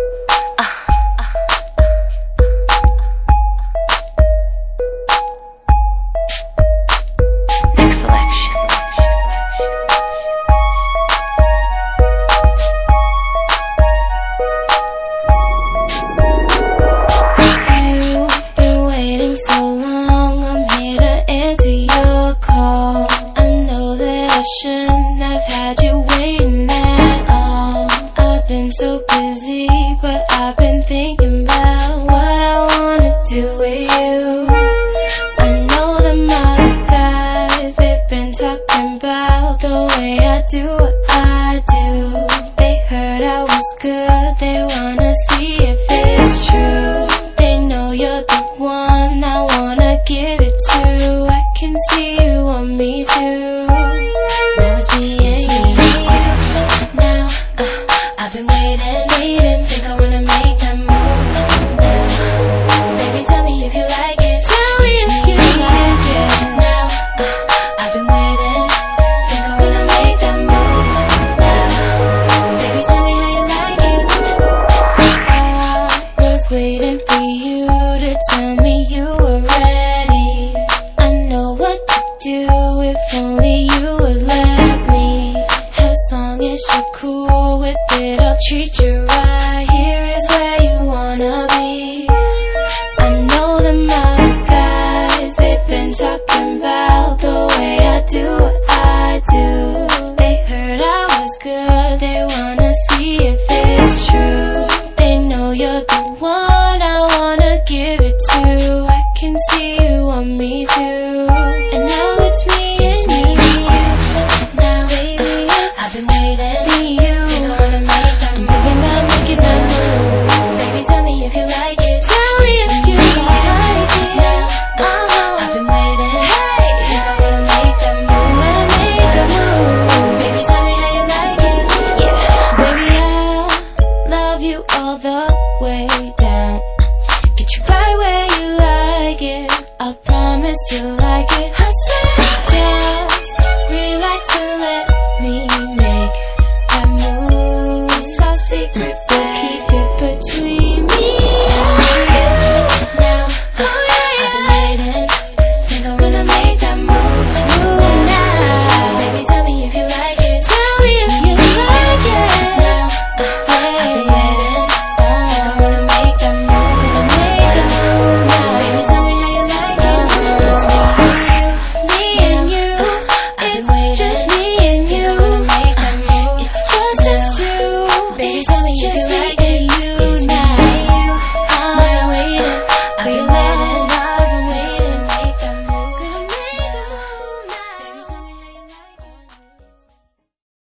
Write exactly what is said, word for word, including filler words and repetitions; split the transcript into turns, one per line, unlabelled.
So busy, but I've been thinking about what I wanna do with you. I know them other guys, they've been talking about the way I do what I do. They heard I was good, they wanna see if it's true. They know you're the one I wanna give it to. I can see you want me too. Now it's me and you. Now uh, I've been waiting, waiting, think I wanna make that move now. Baby, tell me if you like it. Tell me if you like it. Now, uh, I've been waiting, think I wanna make that move now. Baby, tell me how you like it. I was waiting for you to tell me you were ready. I know what to do if only you would let me. As long as you're cool with it, I'll treat you right. Here is where you wanna be. I know them other guys, they've been talking about the way I do what I do. They heard I was good, they wanna see if it's true. They know you're the one I wanna give it to. I can see you want me too. And now it's me and you. Now baby, I've been waiting for you. Think I wanna make that move. I'm thinking about making that move. Baby, tell me if you like it. Tell me if you like it. Now, uh-huh, I've been waiting. Hey, think I wanna make that move. Wanna make that move. Baby, tell me how you like it. Yeah, baby, I'll love you all the way down. Get you right where you like it. I promise you like it. I swear, just relax and let me make that move. It's our secret, but keep it between me and you. Now, oh yeah, I've been waiting. Think I wanna make that move. Move now. Baby, tell me if you like it. Tell me if you like it. Now, uh, I've been waiting. Think I wanna make that move. Make that move now. Baby, tell me how you like it. It's me and you, me and you. It's just me and you. It's just us two. Baby, tell me if you like it.